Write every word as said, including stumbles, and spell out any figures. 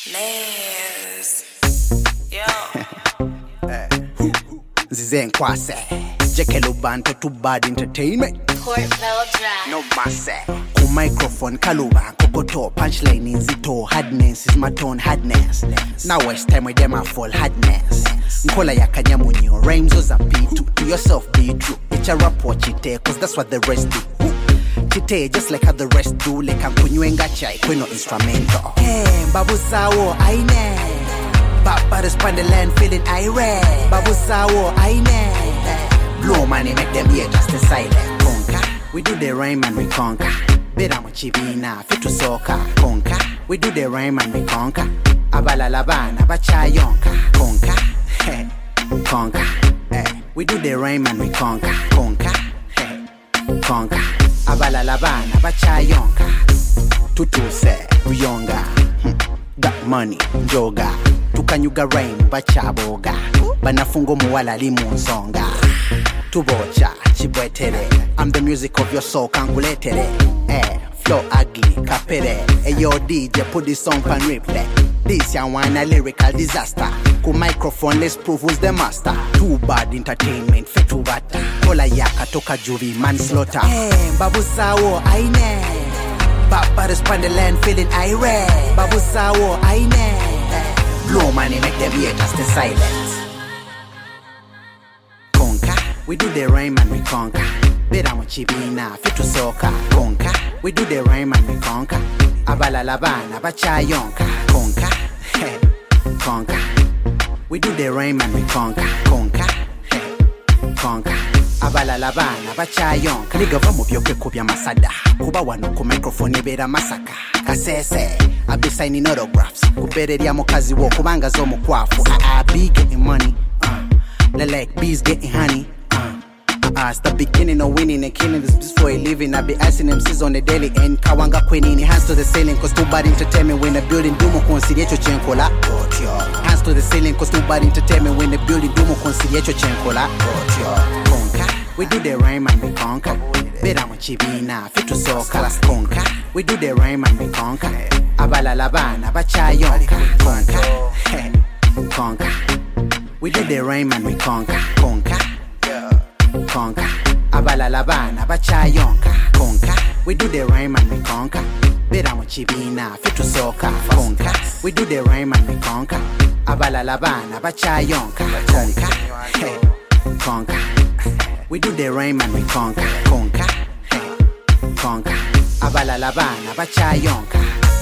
Nails. Yo. Zizen Kwase. Jekelo Banto to Bad Entertainment. Portville Drive. No Mase. Ku microphone Kaluba. Kokoto. Punchline in Zito. Hardness is my tone. Hardness. Now it's time with them I fall. Hardness. Nkola ya kanyamunyo. Rhymes oza pitu. To yourself be true. It's a rap what you take. Cause that's what the rest do. Chite, just like how the rest do. Like I'm kunywenga chai. Kweno instrumental. Hey, babu sawo. Aine. Papa respond the land feeling irate. Babu sawo. Aine. Blow money make them hear just the silent. Conquer. We do the rhyme and we conquer. Bera mochibina. Fit to soca. Conquer. We do the rhyme and we conquer. Abala labana. Bacha yonka. Conquer. Hey. Conquer. Hey. We do the rhyme and we conquer. Conquer. Hey. Conquer. Abala labana. Bacha yonka. Tutu se. Uyonga. Hmm. Got money. Joga. Tukanyuga rhyme. Bacha boga. Banafungo muwala limunzonga. Tubocha, chibwetere. I'm the music of your soul, kanguletere. Eh, flow ugly, kapere. Eh, yo D J, put this song on replay. This ya one a lyrical disaster. Ku microphone, let's prove who's the master. Too bad entertainment, fetu bata. Kola yaka toka juvi, manslaughter. Eh, babu sawo, aine. Papa respond the land, feeling irate. Babu sawo, aine. Blow money, make them hear just in silence. We do the rhyme and we conquer. Bera mochibina, fit to soca. Conquer. We do the rhyme and we conquer. Abala labana, bacha yonka. Conquer. Hey. Conquer. We do the rhyme and we conquer. Conquer. Hey. Conquer. Abala labana, bacha yonka. Liga vamo byoke kubya masada. Kuba wano ku microphone bera masaka. Kasese. I be signing autographs. Kubereria mokazi wo kubanga zo mukwafu. I, I be getting money. Uh. Like bees getting honey. Uh, it's the beginning of winning and killing this bitch for a living. I be asking M Cs on the daily end. Kawanga kwenini, hands to the ceiling. Cause too bad entertainment when the building dumo conciliacho chenkola. Hands to the ceiling. Cause too bad entertainment when the building dumo conciliacho chenkola. Conquer. We do the rhyme and we conquer. Bera mochibina, fit to soca. Conquer. We do the rhyme and we conquer. Abala labana, bacha yonka. Conquer. Hey. Conquer. We do the rhyme and we conquer. Conquer. Conquer. Abala labana, bacha yonka. Conquer. We do the rhyme and we conquer. Bera mochibina, fit to soca. Conquer. We do the rhyme and we conquer. Abala labana, bacha yonka. Conquer. Hey. Conquer. We do the rhyme and we conquer. Conquer. Hey. Conquer. Abala labana, bacha yonka.